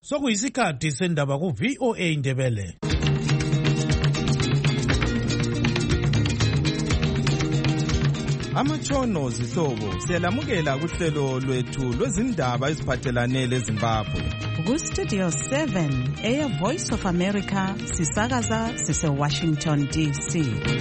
Sokuyisikhathi sendaba ku VOA Indebele. Amatshono zihlobo siyalamukela kuhlelo lwethu lwezindaba eziphathelane leZimbabwe. Ku Studio 7 Air Voice of America sisakaza sise Washington DC.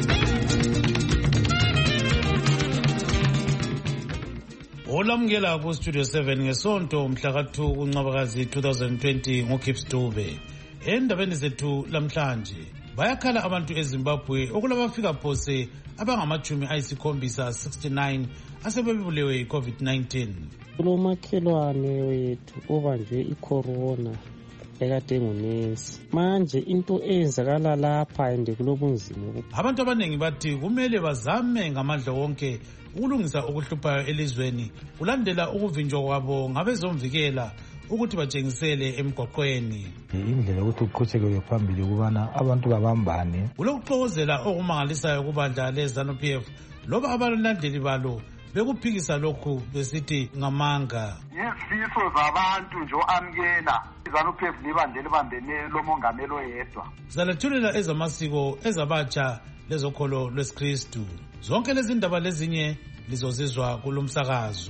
Olamukela ku Studio 7 ngesonto mhla ka2 kuNcwabakazi 2020 ngoKips Dube. Endabeni zethu lamhlanje bayakhala abantu eZimbabwe okulabafika phose abangamachumi ayisikhombisa 69 asebebulewe iCovid-19. Kulomakhelwane wethu obanjwe icorona ekade ngunesi. Manje into eyenzakala lapha ende kulobunzima. Abantu abanengi bathi kumele bazame ngamandla wonke ukulungisa ukuhluphayo elizweni kulandela ukuvinjwa kwabo ngabezomvikela ukuthi batshengisele emgwaqweni. Indlela ukuthi uqhubekele phambili ukubana abantu babambane. Kulokuxokozela okumangalisayo kubandla leZANU-PF loba abalandeli balo bekuphikisa lokhu besithi ngamanga. Izifiso zabantu nje amkela iZANU-PF libandle bambene lomongameli oyedwa. Zalethulela ezamasiko ezabatsha lezokholo lwesikristu. Zonke lezi ndaba lezinye lizozizwa kulomsakazo.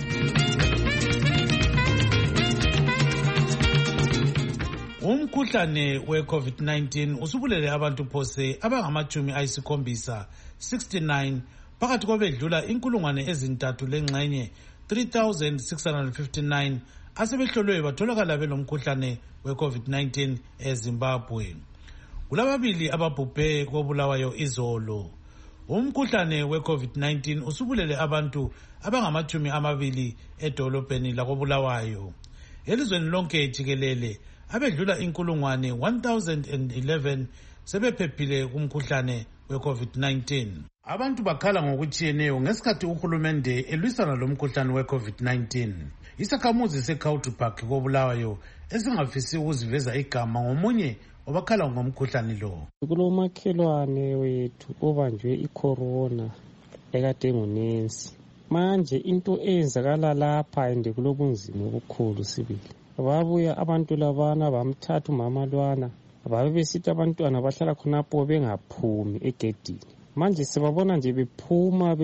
Umkhuhlane we-COVID-19 usubulele abantu phose abangamachumi ayisikhombisa 69 phakathi kwabedlula inkulungwane ezintathu lengxenye 3,659 asebehlolwe batholakala belomkhuhlane we-COVID-19 eZimbabwe. Kulababili ababhubhe kobulawayo izolo. Umkhuhlane we-COVID-19 usubulele abantu abangamachumi amabili edolobheni lakobulawayo. Elizweni lonke jikelele abedlula inkulungwane 1011 sebephephile kumkhuhlane we-COVID-19. Abantu bakhala ngokutshiyeneyo ngesikhathi uhulumende elwisana lomkhuhlane we-COVID-19. Isakhamuzi seCountry Park kobulawayo esingafisi ukuziveza igama ngomunye obakhala ngomkhuhlane lo. Kulomakhelwane wethu obanjwe icorona ekade ngunesi. Manje into eyenzakala lapha ende kulobunzima obukhulu sibili. Babuya abantu labana bamthatha umama lwana babe besithi abantwana bahlala khonapho bengaphumi egedini. Manje sibabona nje bephuma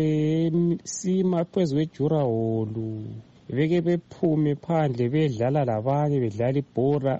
besima phezu kwejura holu beke bephume phandle bedlala labanye bedlala ibhora.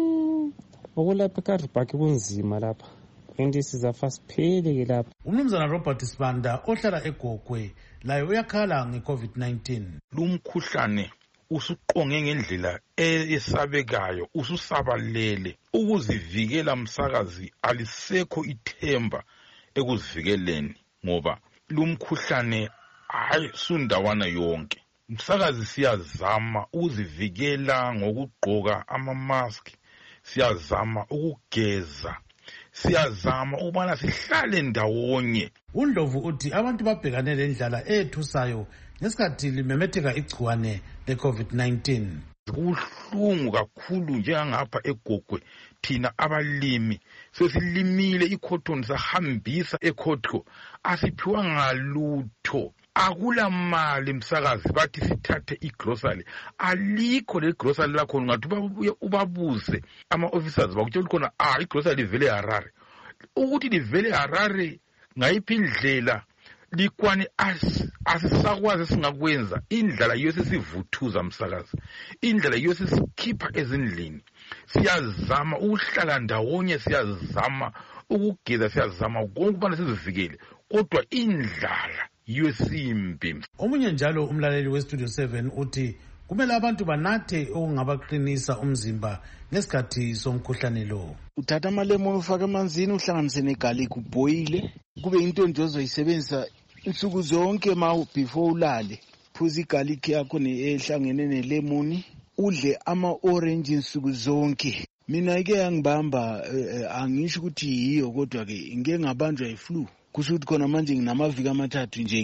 Okulapha eKaribhaki kunzima lapha ende sizafa siphele ke lapha. Umnumzana Robert Sibanda ohlala eGogwe laye uyakhala nge-COVID-19. Lumkhuhlane usuqonge ngendlela esabekayo, ususabalele. Ukuzivikela msakazi alisekho ithemba ekuzivikeleni ngoba lumkhuhlane sundawana yonke. Msakazi siyazama ukuzivikela ngokugqoka ama-mask, siyazama ukugeza, siyazama ukubana sihlale ndawonye. UNdlovu uthi abantu babhekane lendlala ethusayo ngesikhathi limemetheka igciwane le-COVID-19. Kubuhlungu kakhulu njengangapha eGogwe thina abalimi sesilimile icotton sahambisa eCotco asiphiwanga lutho. Akula mali msakazi bathi sithathe igrocery alikho le grocery lakho ngathi ubabuze ama-officers bakutshela khona igrocery livele Harare. Ukuthi livele Harare ngayiphi indlela likwane asisakwazi singakwenza. Indlela yiyo sesivuthuza msakazi, indlela yiyo sesikhipha ezindlini. Siyazama ukuhlala ndawonye, siyazama ukugeza, siyazama konke ukubana sizivikele, kodwa indlala yiyo simbi. Omunye njalo umlaleli weStudio 7 uthi kumele abantu banathe okungabaqinisa umzimba ngesikhathi somkhuhlane lo. Uthatha amalemon ufaka emanzini uhlanganise negarlic ubhoyile kube into ozoyisebenzisa insuku zonke before ulale. Phuza igarlic yakho ehlangene nelemon, udle ama-orange insuku zonke. Mina ke angibamba angisho ukuthi yiyo kodwa ke ngeke ngabanjwa iflu. Kusuthi khona manje nginamaviki amathathu nje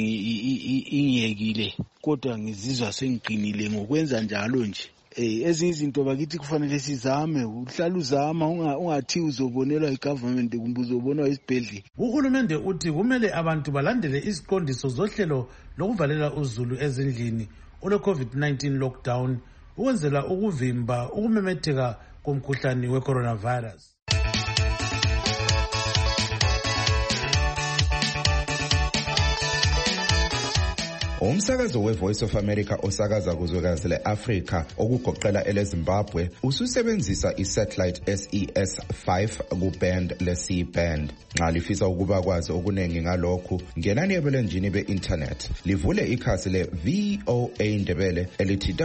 ingiyekile kodwa ngizizwa sengiqinile ngokwenza njalo nje. Ezinye izinto bakithi kufanele sizame, uhlala uzama ungathi uzobonelwa igovernment kumbe uzobonwa isibhedlela. Uhulumende uthi kumele abantu balandele isiqondiso zohlelo lokuvalela uzulu ezindlini ole-COVID-19 lockdown ukwenzela ukuvimba ukumemetheka komkhuhlane we-coronavirus. Umsakazo we-Voice of America osakaza kuzwekazi le-Afrika okugoqela ele-Zimbabwe ususebenzisa i-satellite SES-5 ku-band le-C-band. Nxa lifisa ukuba kwazi okunengi ngalokhu, ngenani ebulenjini be-internet. Livule ikhasi le-VOA Ndebele elithi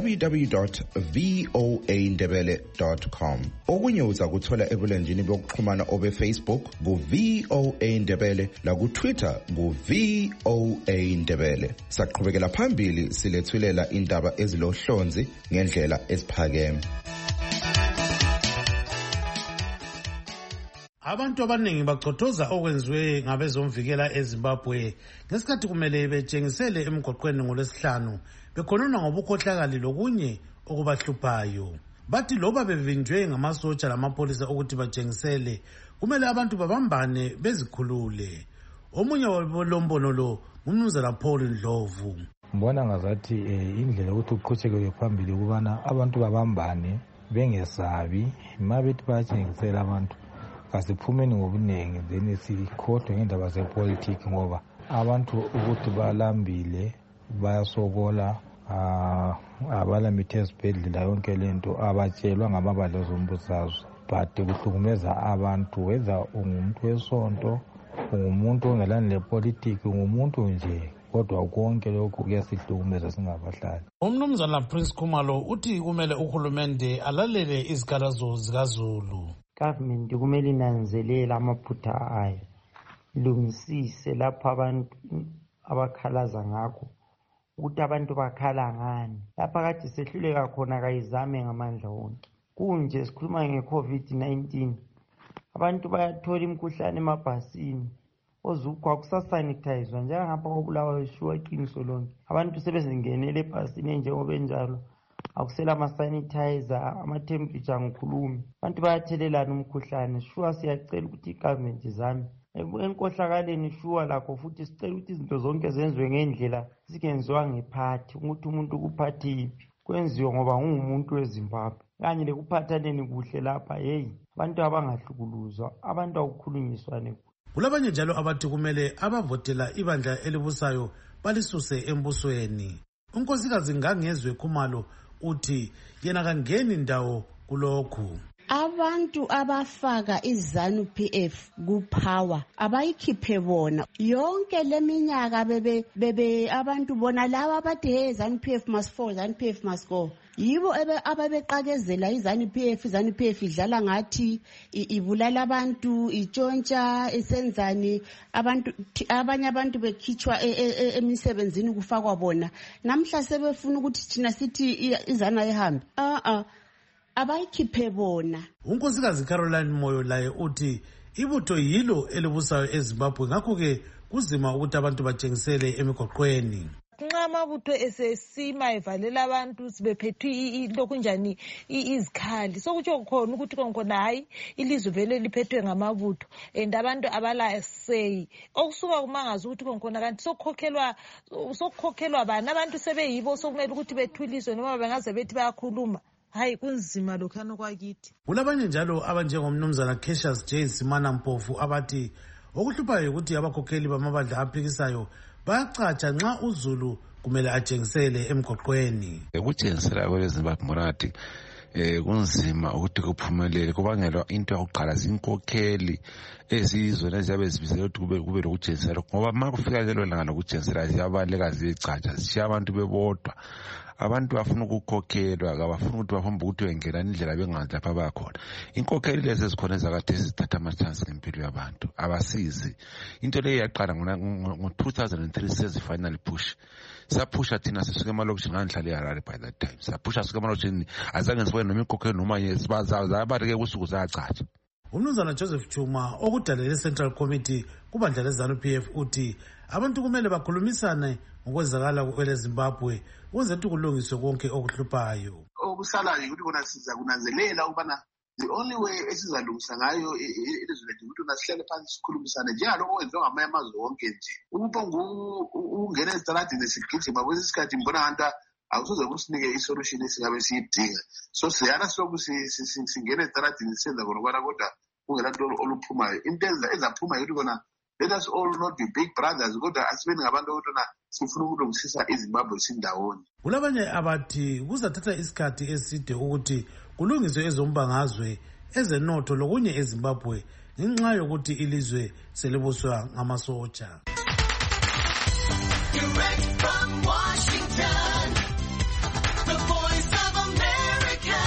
www.voandebele.com. Okunye uza kuthola ebulenjini bokuxhumana obe-Facebook ku-VOA Ndebele laku-Twitter ku-VOA Ndebele. Saqhubekela phambili silethulela indaba ezilohlonzi ngendlela esiphakeme. Abantu abaningi baqothoza okwenziwe ngabezomvikela eZimbabwe ngesikhathi kumele betshengisele emgwaqweni ngolwesihlanu bekhonona ngobukhohlakali lokunye okubahluphayo. Bathi loba bevinjwe ngamasotsha lamapolisa ukuthi batshengisele kumele abantu babambane bezikhulule. Omunye walombono lo umnumzana Paul Ndlovu. Mbona ngazathi indlela ukuthi uqhutshekele phambili ukubana abantu babambane bengesabi mabethi bayatshengisela abantu kasiphumeni ngobunengi then sikhodwe ngendaba zepolitiki ngoba abantu ukuthi balambile bayasokola abalamithi ezibhedlela yonke lento abatshelwa ngamabandla ezombusazwe but kuhlukumeza abantu whether ungumuntu wesonto ungumuntu ongelani lepolitiki ungumuntu nje kodwa konke lokhu kuyasihlukumeza singabahlali. Umnumzana Prince Khumalo uthi kumele uhulumende alalele izikhalazo zikaZulu. Government kumele inanzelele amaphutha ayo ilungisise lapho abantu abakhalaza ngakho ukuthi abantu bakhala ngani lapha kade sehluleka khona kayizame ngamandla wonke. Kunje sikhuluma nge-COVID-19 abantu bayathola imikhuhlane emabhasini ozukho akusasanitizwa njengapha koBulawayo shuwa iqiniso lonke abantu sebezingenele ebhasini njengoba enjalo akusela ama-sanitizer ama-temperature ngikhulumi abantu bayathelelana umkhuhlane shuwa siyacela ukuthi i-government izame enkohlakaleni shuwa lakho futhi sicela ukuthi izinto zonke zenziwe ngendlela zingenziwa ngephathi ukuthi umuntu kuphathi yiphi kwenziwe ngoba ngumuntu weZimbabwe kanye lekuphathaneni kuhle lapha abantu abangahlukuluzwa abantu akukhulunyiswane. Kulabanye njalo abathi kumele abavotela ibandla elibusayo balisuse embusweni. Unkosikazi Ngangezwe Khumalo uthi yena kangeni ndawo kulokhu. Abantu abafaka iZanu PF kuPower abayikhiphe bona yonke leminyaka bebe abantu bona laba bathi hey ZANU PF must fall, ZANU PF must go. Yibo ababeqakezela iZANU PF idlala ngathi ibulala abantu itshontsha isenzani abanye abantu bekhitshwa emisebenzini kufakwa bona namhla sebefuna ukuthi thina sithi iZANU ayihambe abayikhiphe bona. Unkosikazi Caroline Moyo laye uthi ibutho yilo elibusayo eZimbabwe ngakho-ke kuzima ukuthi abantu batshengisele emigwaqweni. Nxa amabutho esesima evalela abantu sibephethwe into kunjani izikhali sokutsho khona ukuthi khona hayi ilizwe vele liphethwe ngamabutho and abantu abala say okusuka kumangaza ukuthi khona kanti sokukhokhelwa bani abantu sebeyibo sokumele ukuthi bethuliswe noma bengaze bethi bayakhuluma. Hayi kunzima lokhano kwakithi. Kulabanye njalo abanjengomnumzana Cassius J Simana Mpofu abathi okuhluphayo ukuthi abakhokheli bamabandla aphikisayo bayacatsha nxa uZulu kumele atshengisele emgwaqweni. Ukutshengisela kweleZimbabwe Murati kunzima ukuthi kuphumelele kubangelwa into yokuqala zinkokheli ezizona eziyabe zibizela ukuthi kube lokutshengisela ngoba ma kufika lelo langa lokutshengisela ziyabaleka ziyecatsha zishiya abantu bebodwa. Abantu bafuna ukukhokhelwa abafuna ukuthi bahombe ukuthi wengena indlela bengazi lapha bakhona. Inkokheli lezi ezikhona ezakade zithatha ama-chance ngempilo yabantu abasizi. Into leyo yaqala ngo-2003 sezi final push. Saphusha thina sisuke emalokishini ngandihlale eHarare by that time. Saphusha sisuke emalokishini azange sibone noma inkokheli noma zabari-ke kusuku zayacatsha. Umnumzana Joseph Chuma okudalele Central Committee kubandla leZANU PF uthi abantu kumele bakhulumisane ngokwenzakala kweleZimbabwe ukuze ukuthi kulungiswe konke okuhluphayo. Okusalayo ukuthi kona siza kunanzelela ukubana the only way esizalungisa ngayo ilizwe lethu ukuthi nasihlele phansi sikhulumisane njengalokho okwenziwa ngamanye amazwe wonke nje. Ukuphonga ungena ezitaladini sigijima kwesinye isikhathi mbona abantu awusoze kusinike isolution esingabe siyidinga. So siyana soku singene estaradini senza khona ukubana kodwa kungelanto oluphumayo. Into ezaphuma ukuthi kona let us all not be big brothers kodwa asibeni ngabantu okutona sifuna ukulungisisa iZimbabwe sindawonye. Kulabanye abathi kuzathatha isikhathi eside ukuthi kulungiswe ezombangazwe ezenotho lokunye eZimbabwe ngenxa yokuthi ilizwe selibuswa ngamasotsha. Direct from Washington, the Voice of America,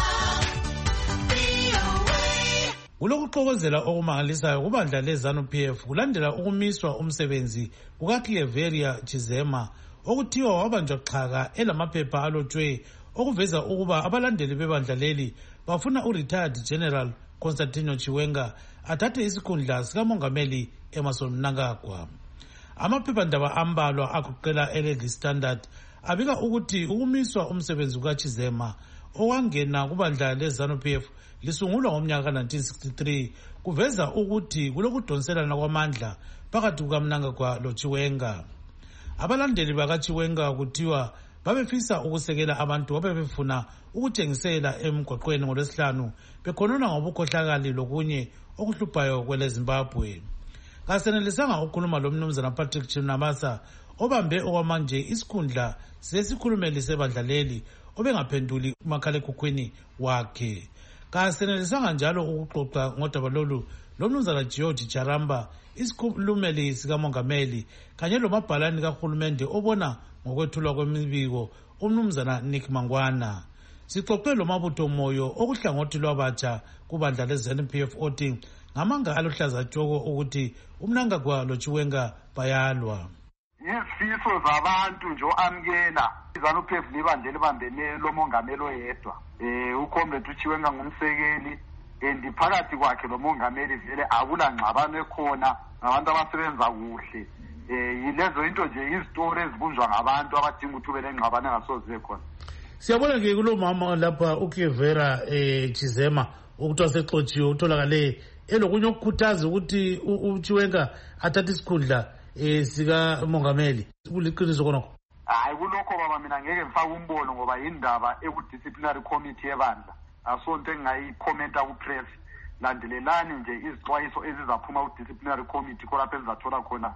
VOA. Kulokuxokozela okumangalisayo kubandla leZANU-PF kulandela ukumiswa umsebenzi kukaCleveria Chizema okuthiwa wabanjwa xhaka elamaphepha alotshwe okuveza ukuba abalandeli bebandla leli bafuna uRetired General Constantino Chiwenga athathe isikhundla sikamongameli Emmerson Mnangagwa. Amaphephandaba ambalwa agoqela eLady's Standard abika ukuthi ukumiswa umsebenzi kukaChizema owangena kubandla leZANU-PF lisungulwa ngomnyaka ka-1963 kuveza ukuthi kulokudonselana kwamandla phakathi kukaMnangagwa loChiwenga. Abalandeli bakaChiwenga kuthiwa babefisa ukusekela abantu ababefuna ukutshengisela emgwaqweni ngoLwesihlanu bekhonona ngobukhohlakali lokunye okuhluphayo kweleZimbabwe. Kasenelisanga ukukhuluma lomnumzana Patrick Chinamasa obambe okwamanje isikhundla sesikhulumeli sebandla leli obengaphenduli umakhalekhukhwini wakhe. Kasenelisanga njalo ukuxoxa ngodaba lolu lomnumzana George Charamba isikhulumeli sikamongameli kanye lomabhalani kahulumende obona ngokwethulwa kwemibiko umnumzana Nick Mangwana. Sixoxe lomabutho moyo okuhlangothi lwabatsha kubandla leZANU-PF othi ngamanga aluhlaza tshoko ukuthi uMnangagwa loChiwenga bayalwa. Izifiso zabantu nje amkela iZANU-PF libandle libambene lomongameli oyedwa. UComrade uChiwenga ngumsekeli phakathi kwakhe lomongameli vele akula ngxabano ekhona ngabantu abasebenza kuhle. Yilezo into nje izitori ezibunjwa ngabantu abadinga ukuthi ube lengxabano engasoze khona. Siyabona ke kulo mama lapha uCleveria Chizema ukuthi wasexotshiwe utholakale elokunye ukukhuthaza ukuthi uChiwenga athathe isikhundla sika mongameli kuliqiniso khonokho. Hayi kulokho baba mina ngeke ngifake umbono ngoba indaba ekudisciplinary committee ebandla asonto engayikhomenta kupress. Landelelani nje izixwayiso ezizaphuma ku-disciplinary committee khona ezizathola khona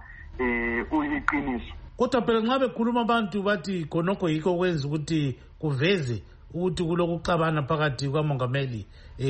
iqiniso. Kodwa phela nxa bekhuluma abantu bathi khonokho yikho kwenza ukuthi kuveze ukuthi kulokuxabana phakathi kwamongameli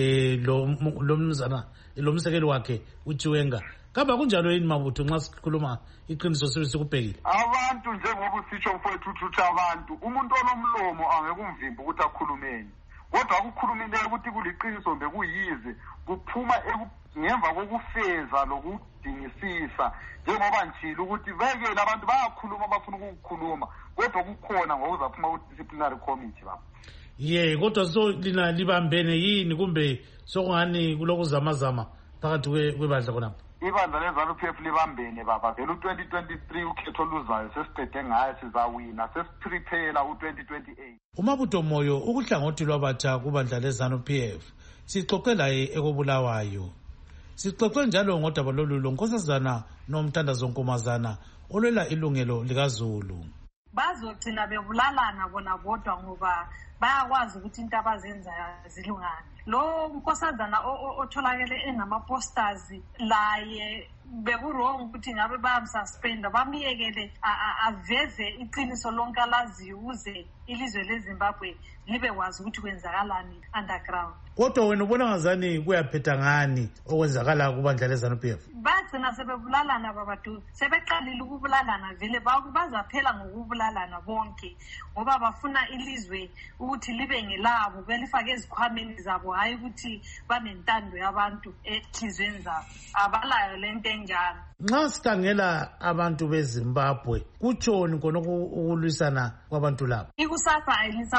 lo mnumzana lomsekeli wakhe uChiwenga. Kaba kunjalo yini mabutho nxa sikhuluma iqiniso sikubhekile? Abantu njengoba usitsho mfowethu ukuthi abantu umuntu onomlomo angekumvimba ukuthi akhulumeni. Kodwa akukhulumileyo ukuthi kuliqiniso mbe kuyize kuphuma ngemva kokufeza lokudingisisa njengoba njilo ukuthi vekele abantu bayakhuluma bafuna ukukhuluma kodwa kukhona ngokuzaphuma ku-disciplinary committee baba. Kodwa so lina libambene yini kumbe sokungani kulokuzamazama phakathi kwebandla khonapho? Ibandla leZANU-PF libambene baba vele u-2023 ukhetho luzayo sesiqede ngayo sizawina sesiprepare u-2028. Umabutho moyo ukuhlangothi lwabatsha kubandla leZANU-PF sixoxe laye ekobulawayo. Sixoxe njalo ngodaba lolu lonkosazana noMthandazo Nkomazana olwela ilungelo likaZulu. Bazogcina bebulalana bona bodwa ngoba bayakwazi ukuthi into abazenzayo zilungane. Lo nkosazana otholakele enama-posters laye bekurong ukuthi ngabe bayamsuspenda bamyekele aveze iqiniso lonke alaziyo ukuze ilizwe leZimbabwe libe kwazi ukuthi kwenzakalani underground. Kodwa wena ubona ngazani kuyaphetha ngani okwenzakala kubandla leZANU-PF? Bagcina sebebulalana babadu sebeqalile ukubulalana vele bazaphela ngokubulalana bonke ngoba bafuna ilizwe ukuthi libe ngelabo belifake ezikhwameni zabo hayi ukuthi banentando yabantu ehlizweni zabo abalayo lento enjalo. Nxa sikhangela abantu beZimbabwe kutshoni khona ukulwisana kwabantu labo? Ikusasa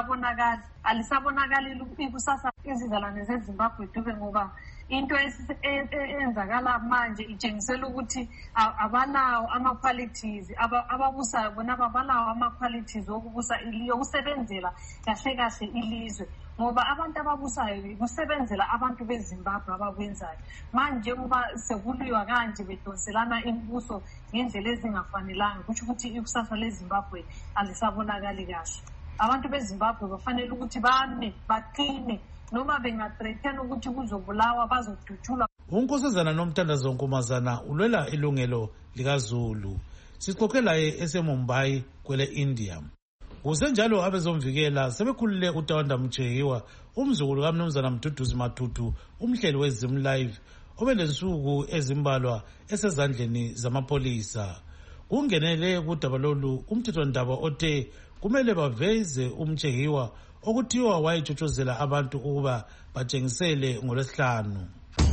alisabonakali ikusasa izizalwane zeZimbabwe dube ngoba into eyenzakala manje itshengisela ukuthi abanawo ama-qualities ababusayo bona abanawo ama-qualities yokusebenzela kahle kahle ilizwe ngoba abantu ababusayo kusebenzela abantu beZimbabwe abakwenzayo. Manje kuba sekulwiwa kanje bedonselana imibuso ngendlela ezingafanelanga kusho ukuthi ikusasa leZimbabwe alisabonakali kahle. abantu beZimbabwe bafanele ukuthi bame baqine noma bengathreaten ukuthi kuzobulawa bazodutshulwa. uNkosazana Nomthandazo Nkumazana ulwela ilungelo likaZulu. Sixoxe laye eseMumbai kwele India. Kusenjalo abezomvikela sebekhulule uTawanda Mchehiwa, umzukulu kaMnumzana Mduduzi Matutu, umhleli weZim Live, obelensuku ezimbalwa esezandleni zamapolisa. Kungenele kudaba lolu umthethwandaba othe kumele baveze uMchehiwa okuthiwa wayetshotshozela abantu ukuba batshengisele ngoLwesihlanu.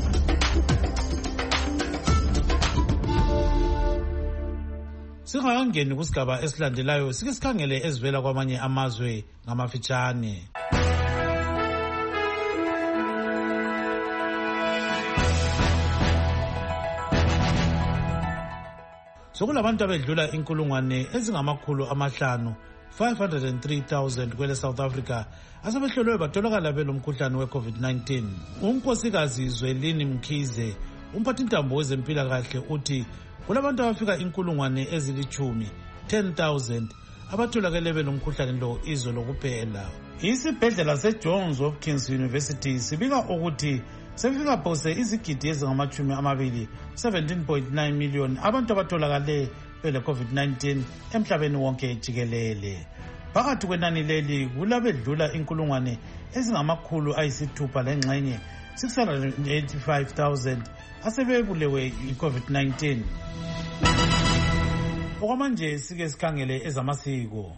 Singakangeni kusigaba esilandelayo sike sikhangele ezivela kwamanye amazwe ngamafitshane. Sokulabantu abedlula inkulungwane ezingamakhulu amahlanu 503,000 kwele South Africa asebehlolwe batholakala belomkhuhlane we-COVID-19. Unkosikazi Zwelini Mkhize, umphathintambo wezempilakahle, uthi kulabantu abafika inkulungwane ezilithumi 10,000 abatholakele belomkhuhlane lo izolo kuphela. Isibhedlela seJohns Hopkins University sibika ukuthi sefika phose izigidi ezingama-20 17.9 million abantu abatholakale bele COVID-19 emhlabeni wonke jikelele. Phakathi kwenani leli kulabedlula inkulungwane ezingamakhulu ayisithupha lengxenye 685,000 asebebulewe i-COVID-19. Okwamanje sike sikhangele ezamasiko.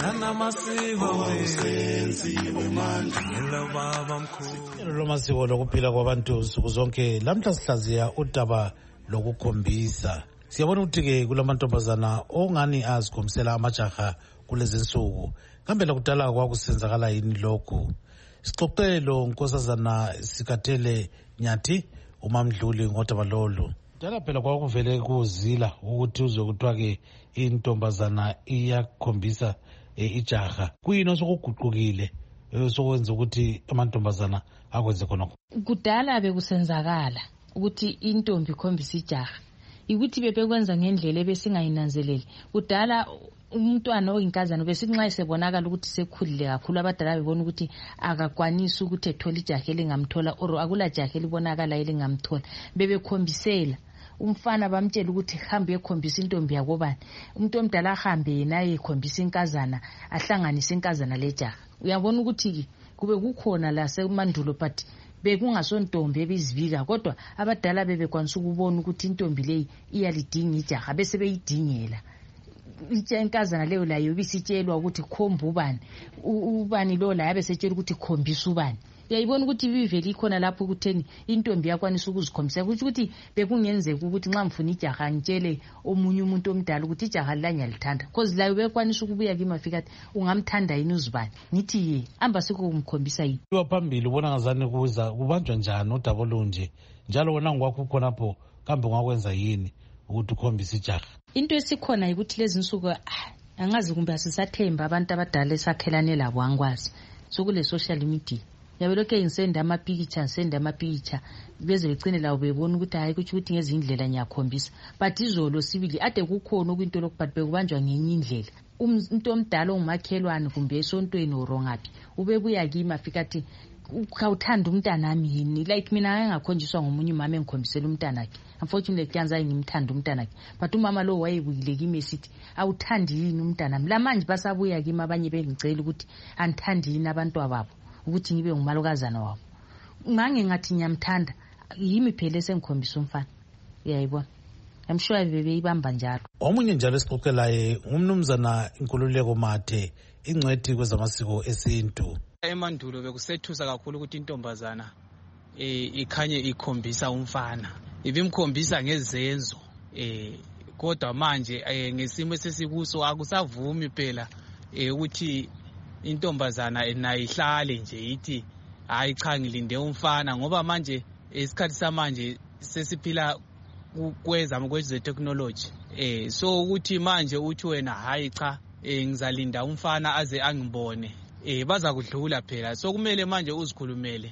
Lomasiko lokuphila kwabantu nsuku zonke lamhla sihlaziya udaba lokukhombisa. Siyabona ukuthi-ke kulamantombazana ongani azikhombisela amajaha kulezi nsuku. Kambe lakudala kwakusenzakala yini lokhu? Sixoxelo Nkosazana Sikathele Nyathi uMamdluli ngodaba lolu. Dala phela kwakuvele kuzila ukuthi uzwe kuthiwa-ke intombazana iyakhombisa ijaha. Kuyini osokuguqukile sokwenza ukuthi amantombazana akwenze khonokho? Kudala bekusenzakala ukuthi intombi ikhombisa ijaha. Ukuthi bebekwenza ngendlela ebesingayinanzeleli. Kudala umntwana oyinkazana besinxa esebonakala ukuthi sekhulile kakhulu abadala bebona ukuthi akakwanisi ukuthi ethole ijaha elingamthola or akula jaha elibonakala elingamthola. Bebekhombisela umfana bamtshela ukuthi hambe ekhombisa intombi yakobani. Umuntu omdala ahambe yena ekhombisa inkazana ahlanganise inkazana lejaha. Uyabona ukuthi kube kukhona la semandulo but bekungasontombi ebizivika kodwa abadala bebekwanisa ukubona ukuthi intombi leyi iyalidinga ijaha bese beyidingela. Inkazana leyo layo bisitshelwa ukuthi khomba ubani. Ubani lo la yabe setshela ukuthi khombisa ubani. Uyayibona ukuthi bivele ikhona lapho ukutheni intombi yakwanisa ukuzikhombisa ukuthi bekungenzeka ukuthi nxa mfuna ijaha ngitshele omunye umuntu omdala ukuthi ijaha lanyalithanda because layo bekwanisa ukubuya kimi afika athi ungamthanda yini uzibani. Ngithi ye amba sikumkhombisa yini. Phambili ubona ngazani kuza kubanjwa njani udaba olunje njalo wona ngwakho khonapho kambe ungakwenza yini ukuthi ukhombisa ijaha? Into esikhona ukuthi lezi nsuku angazi kumbe asisathemba abantu abadala esakhelane labo angikwazi. Sokule social media yabelokhe ngisenda amapicture beze begcine lawo bebona ukuthi hayi ukuthi ngezindlela ngiyakhombisa but izolo sibili ade kukhona okwinto lokubhat bekubanjwa ngenye indlela. Umuntu omdala ongumakhelwane kumbe esontweni orongaphi ubebuya kimi afika athi ukawuthanda umntanami yini like mina engakhonjiswa ngomunye umama engikhombisela umntanakhe. Unfortunately kanza ngimthanda umntanakhe but umama lo wayebuyile kimi esithi awuthandi yini umntanami. Lamanje basabuya kimi abanye bengicela ukuthi anithandi yini abantu ababo ukuthi ngibe ngumalokazana wabo. Ngange ngathi ngiyamthanda yimi phela esengikhombisa umfana. Uyayibona I'm sure bebeyibamba njalo. Omunye njalo esixoxelaye umnumzana Inkululeko Mathe ingcwethi kwezamasiko esintu. Emandulo bekusethusa kakhulu ukuthi intombazana ikhanye ikhombisa umfana ibimkhombisa ngezenzo kodwa manje ngesimo esesikuso akusavumi phela ukuthi intombazana nayo ihlale nje ithi hayi cha ngilinde umfana ngoba manje isikhathi samanje sesiphila kweze technology so ukuthi manje uthi wena hayi cha ngizalinda umfana aze angibone baza kudlula phela so kumele manje uzikhulumele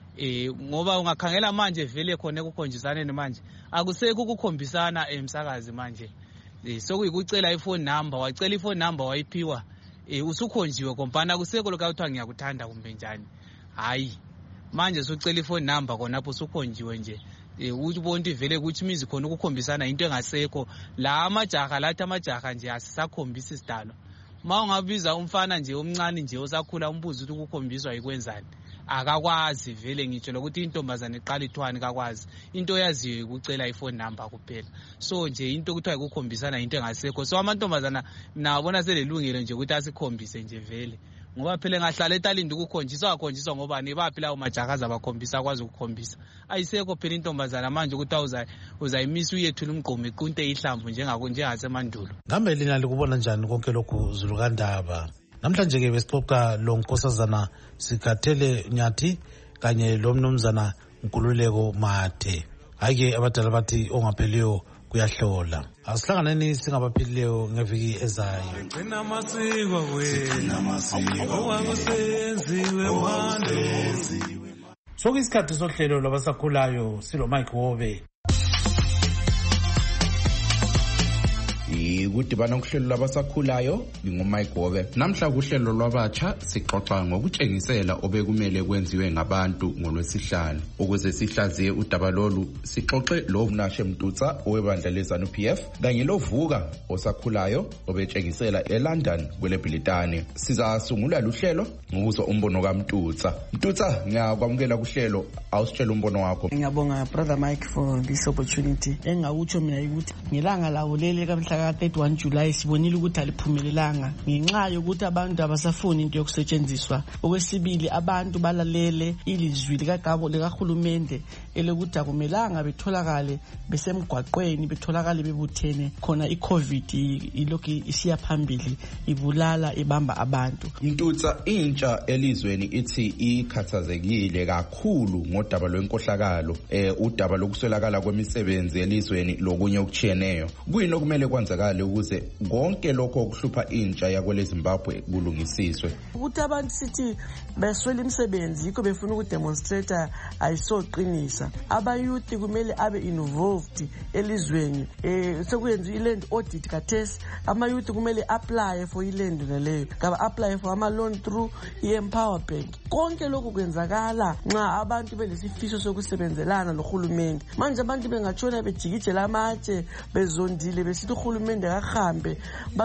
ngoba ungakhangela manje vele khona ekukhonjisaneni manje akusekho ukukhombisana emsakazi manje so kuyikucela iphone number wacela iphone number wayiphiwa usukhonjiwe kompana kusekho lokho kuthiwa ngiyakuthanda kumbe njani. Hayi manje sucela ifoni number khonapho usukhonjiwe nje ubona ukuthi vele kuthi imizi khona ukukhombisana into engasekho. La amajaha lathi amajaha nje asisakhombisa isidalo. Ma ungabiza umfana nje omncane nje osakhula umbuzo ukuthi ukukhombiswa yikwenzani, akakwazi vele. Ngitsho lokuthi intombazane iqala ithwane kakwazi, into yaziyo ukucela ifoni number kuphela. So nje into kuthiwa ukukhombisana into engasekho. So amantombazana nabona selelungelo nje ukuthi asikhombise nje vele, ngoba phela ngahlala etalindi ukukhonjiswa akhonjiswa ngoba nebaphi lawo majakaza bakhombisa akwazi ukukhombisa. Ayisekho phela intombazana manje ukuthi uzayimisa uyethula umgqomo iqunte ihlamvu njengasemandulo. Ngambe lina likubona njani konke lokhu Zulukandaba? Namhlanje ke besixoxa lo Nkosazana Sikathele Nyathi kanye lo Mnumzana Nkululeko Mathe. Hayi ke abadala bathi ongapheliyo kuyahlola. Asihlanganeni singabaphilileyo ngeviki ezayo. Gcina amasiko wena owakusenziwe manje. Sokuyisikhathi sohlelo lwabasakhulayo silo Mike Wobe. Ikudibana kuhlelo lwabasakhulayo ngingumike Wobe. Namhla kuhlelo lwabatsha sixoxa ngokutshengisela obekumele kwenziwe ngabantu ngoLwesihlanu. Ukuze sihlaziye udaba lolu sixoxe lo Mnashe Mtutsa owebandla leZANU-PF kanye loVuka osakhulayo obetshengisela eLondon kweleBhilitane. Sizasungula luhlelo ngokuzwa umbono kaMtutsa. Mtutsa, ngiyakwamukela kuhlelo, awusitshela umbono wakho. Ngiyabonga brother Mike for this opportunity. Engawutsho mina ukuthi ngelanga lawo leli kamhla ka 31 July sibonile ukuthi aliphumelelanga ngenxa yokuthi abantu abasafuni into yokusetshenziswa. Okwesibili, abantu balalele ilizwi likagabo likahulumende elokuthi akumelanga betholakale besemgwaqweni, betholakale bebuthene khona iCovid ilokhu isiya phambili ibulala ibamba abantu. Mtutsa, intsha elizweni ithi ikhathazekile kakhulu ngodaba lwenkohlakalo, udaba lokuswelakala kwemisebenzi elizweni lokunye okuchiyeneyo. Kuyini okumele kwenzakale ukuze konke lokho okuhlupha intsha yakweleZimbabwe kulungisiswe? Ukuthi abantu sithi beswela imisebenzi yikho befuna ukudemonstrate ayisoqinisa. Abayouth kumele abe involved elizweni. Sekuyenziwa iland audit kathesi, amayouth kumele apply for iland naleyo, kaba apply for ama loan through iEmpower Bank. Konke lokho kwenzakala nxa abantu belesifiso sokusebenzelana nohulumende. Manje abantu bengatshona bejikijela amatshe bezondile besithi uhulumende akahambe,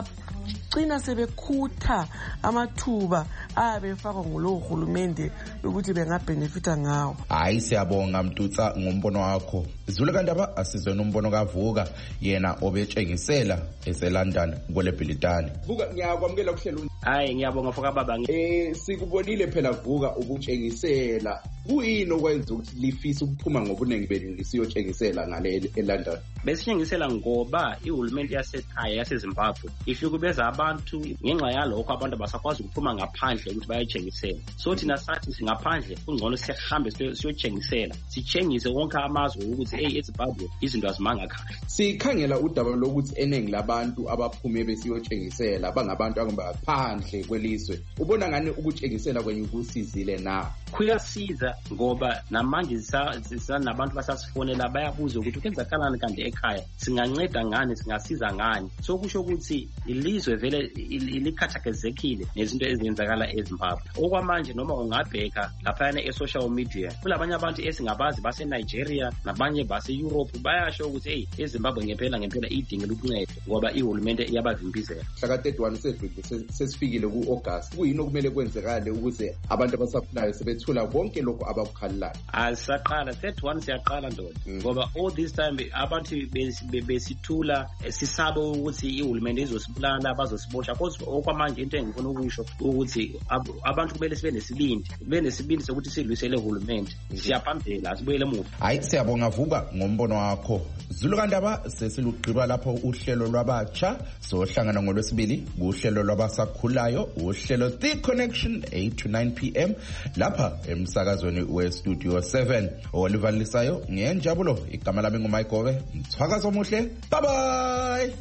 bagcina sebekhutha amathuba abefakwa ngulowo hulumende ukuthi bengabenefita ngawo. Hayi, siyabonga Mtutsa ngombono wakho. Zulukandaba asizwe nombono kaVuka, yena obetshengisela eseLondon kweleBhilitane. Vuka, ngiyakwamukela kuhlelo. Hayi, ngiyabonga foka baba. Sikubonile phela Vuka ukutshengisela. Kuyini okwenza ukuthi lifisa ukuphuma ngobunengi benu lisiyotshengisela ngale eLondon? Besitshengisela ngoba ihulumende yasekhaya yaseZimbabwe ihlukubeza abantu ngenxa yalokho abantu abasakwazi ukuphuma ngaphandle ukuthi bayatshengisela. So thina sathi singaphandle kungcono sihambe siyotshengisela, sitshengise wonke amazwe ukuthi eZimbabwe izinto azimanga kahle. Sikhangela udaba lokuthi eningi labantu abaphume besiyotshengisela bangabantu abangaphandle kwelizwe. Ubona ngani ukutshengisela kwenye kusizile na? Kuyasiza ngoba namanje nabantu basasifonela bayabuza ukuthi kwenzakalani kanti ekhaya, singanceda ngani, singasiza ngani. So kusho ukuthi ilizwe vele likhathazekile nezinto ezenzakala eZimbabwe. Okwamanje noma ungabheka laphana e-social media kulabanye abantu esingabazi base-Nigeria nabanye base-Europe bayasho ukuthi eZimbabwe ngempela idingela ukuncedo ngoba ihulumende iyabavimbizela. Mhla ka 31 sesifikile ku-August. Kuyini okumele kwenzekale ukuze abantu abasakhulayo sebethula konke lokho abakukhalelayo? Asaqala 31 siyaqala ndoda ngoba all this time abantu besithula sisaba ukuthi ihulumende izosibulala bazosibosha. Kodwa okwamanje into engifuna ukusho ukuthi abantu kumele sibe nesibindi sokuthi silwisele ihulumende, siyaphambela asibuyele emuva. Hayi, siyabonga Vuka ngombono wakho. Zulukandaba sesilugqiba lapho uhlelo lwabatsha sohlangana ngoLwesibili kuhlelo lwabasakhulayo, uhlelo The Connection 8 to 9 p.m. lapha emsakazweni weStudio 7. Olivalisayo ngenjabulo, igama lami nguMike Wobe. Mthwakazo omuhle, bye bye.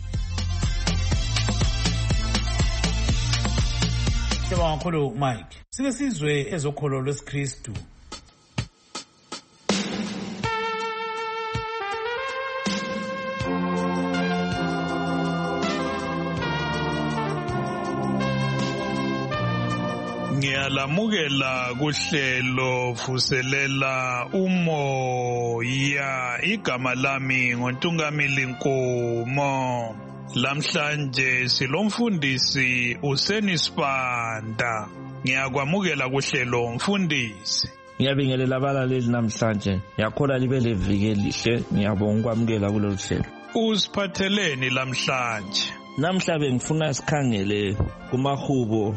Sibonga kakhulu Mike. Sike sizwe ezokholo lwesiKristu. Siyalamukela kuhlelo vuselela umoya. Igama lami ngoNtungamili Nkomo. Lamhlanje silomfundisi uSenisibanda. Ngiyakwamukela kuhlelo mfundisi. Ngiyabingelela abalaleli namhlanje. Ngiyakhola libe leviki elihle. Ngiyabonga ukwamukela kulolu hlelo. Usiphatheleni lamhlanje? Namhlanje ngifuna sikhangele kumahubo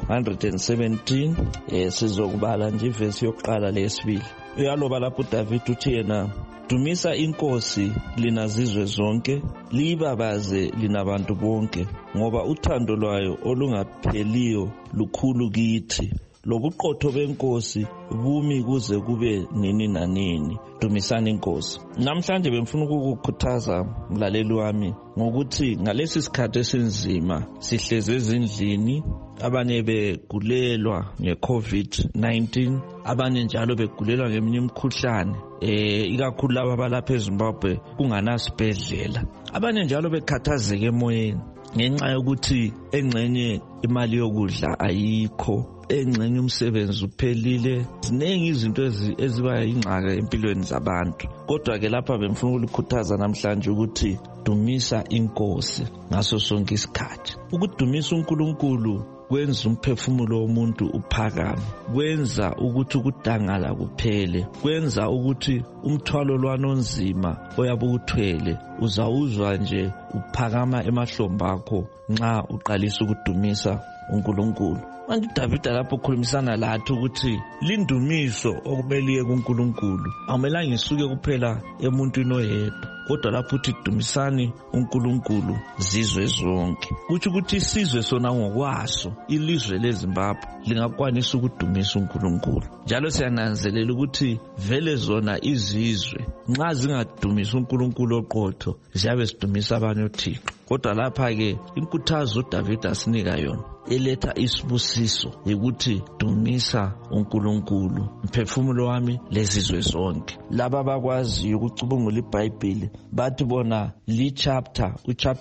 117 sizokubala nje ivesi yokuqala lesibili. Uyaloba lapho uDavid uthi yena dumisa inkosi lina zizwe zonke libabaze lina bantu bonke ngoba uthando lwayo olungapheliyo lukhulu kithi. Lobuqotho benkosi bumi kuze kube nini nanini. Dumisani inkosi. Namhlanje bengifuna ukukukhuthaza mlaleli wami ngokuthi ngalesi sikhathi esinzima sihleze ezindlini, abanye begulelwa ngeCovid-19, abanye njalo begulelwa ngeminye imikhuhlane ikakhulu laba balapha eZimbabwe kunganasibhedlela. Abanye njalo bekhathazeke emoyeni ngenxa yokuthi engxenye imali yokudla ayikho, engxenye umsebenzi uphelile. Ziningi izinto eziba ingxaka empilweni zabantu. Kodwa ke lapha bengifuna ukulikhuthaza namhlanje ukuthi dumisa inkosi ngaso sonke isikhathi. Ukudumisa uNkulunkulu kwenza umphefumulo womuntu uphakame, kwenza ukuthi ukudangala kuphele, kwenza ukuthi umthwalo lwanonzima oyabe uthwele uzawuzwa nje uphakama emahlombe akho nxa uqalisa ukudumisa uNkulunkulu. Manje uDavid lapho ukhulumisana lathi ukuthi lindumiso okumeliye kuNkulunkulu akumelanga isuke kuphela emuntwini oyedwa, kodwa lapho uthi dumisani uNkulunkulu zizwe zonke. Kuthi ukuthi isizwe sona ngokwaso, ilizwe leZimbabwe lingakwanisa ukudumisa uNkulunkulu. Njalo siyananzelela ukuthi vele zona izizwe nxa zingadumisa uNkulunkulu oqotho ziyabe zidumisa abanye uThixo. Kodwa lapha ke inkuthazo uDavid asinika yona eletha isibusiso ukuthi dumisa uNkulunkulu mphefumulo wami lezizwe zonke. Laba bakwazi ukucubungula iBhayibheli bathi bona chapter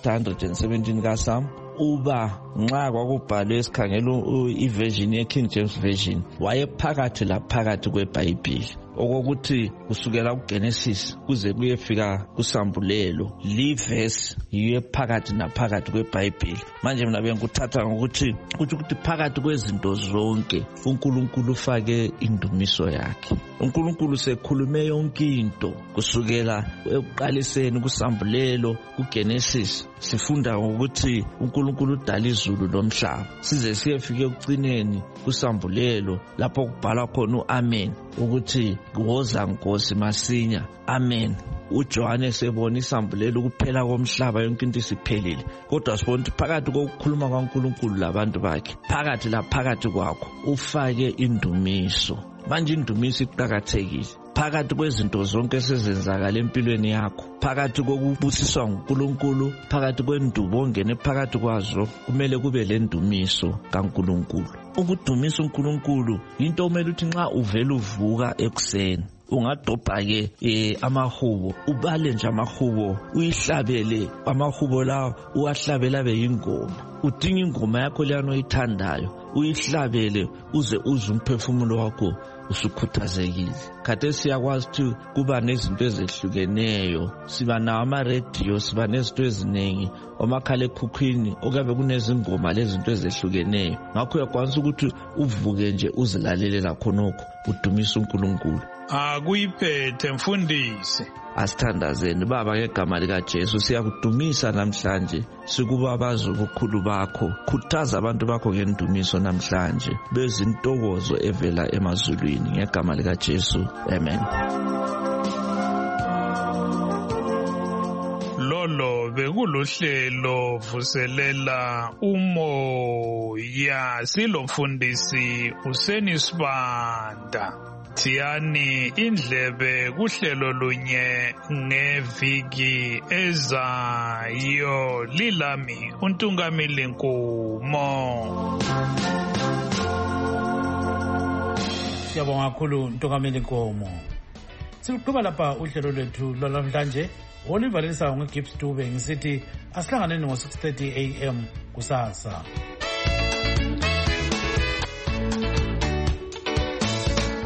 117 kaSam uba nxa kwakubhalwe esikhangela iversion yeKing James Version wayephakathi laphakathi kweBhayibheli, okokuthi kusukela kuGenesis kuze kuyefika kusambulelo livesi yiyo phakathi naphakathi kweBhayibheli. Manje mina bengikuthatha ngokuthi ukuthi phakathi kwezinto zonke uNkulunkulu ufake indumiso yakhe. uNkulunkulu sekhulume yonke into kusukela ekuqaliseni kusambulelo kuGenesis. Sifunda ngokuthi uNkulunkulu udala izulu lomhlaba, size siyefike ekucineni kusambulelo lapho kubhalwa khona uAmen ukuthi woza Nkosi masinya. Amen. uJohane sebona isambulelo ukuphela komhlaba yonke into isiphelile, kodwa sibona ukuthi phakathi kokukhuluma kwaNkulunkulu labantu bakhe, phakathi laphakathi kwakho ufake indumiso. Manje indumiso iqhakathekile phakathi kwezinto zonke esezenzakala empilweni yakho, phakathi kokubusiswa nguNkulunkulu, phakathi kwendubo ongene phakathi kwazo, kumele kube lendumiso kaNkulunkulu. Ukudumisa uNkulunkulu into omele ukuthi nxa uvela uvuka ekuseni ungadobha ke amahubo, ubale nje amahubo, uyihlabele amahubo lawo, uwahlabela abe yingoma. Udinga ingoma yakho leyano oyithandayo, uyihlabele uze uzwe umphefumulo wakho usukhuthazekile. Kade siyakwazi ukuthi kuba nezinto ezehlukeneyo, siba nawo ama-radio, siba nezinto eziningi, omakhalekhukhwini okuyabe kunezingoma lezinto ezehlukeneyo. Ngakho uyakwanisa ukuthi uvuke nje uzilalelela khonokho udumisa uNkulunkulu. Akuyiphethe mfundisi. Asithandazeni Baba ngegama likaJesu, siyakudumisa namhlanje, sikubabaza ubukhulu bakho. Khuthaza abantu bakho ngendumiso namhlanje, bezintokozo evela emazulwini ngegama likaJesu. Amen. Lolo bekuluhlelo vuselela umoya, silomfundisi uSenisibanda. Thiyani indlebe kuhlelo lunye ngeviki ezayo. Lilami uNtungamili Nkomo. Siyabonga kakhulu Ntungamili Nkomo. Siqhubeka lapha uhlelo lwethu lwanamhlanje. Oliver Lisa ngoGibbs Dube ngisithi asihlanganeni ngo 6:30 AM kusasa.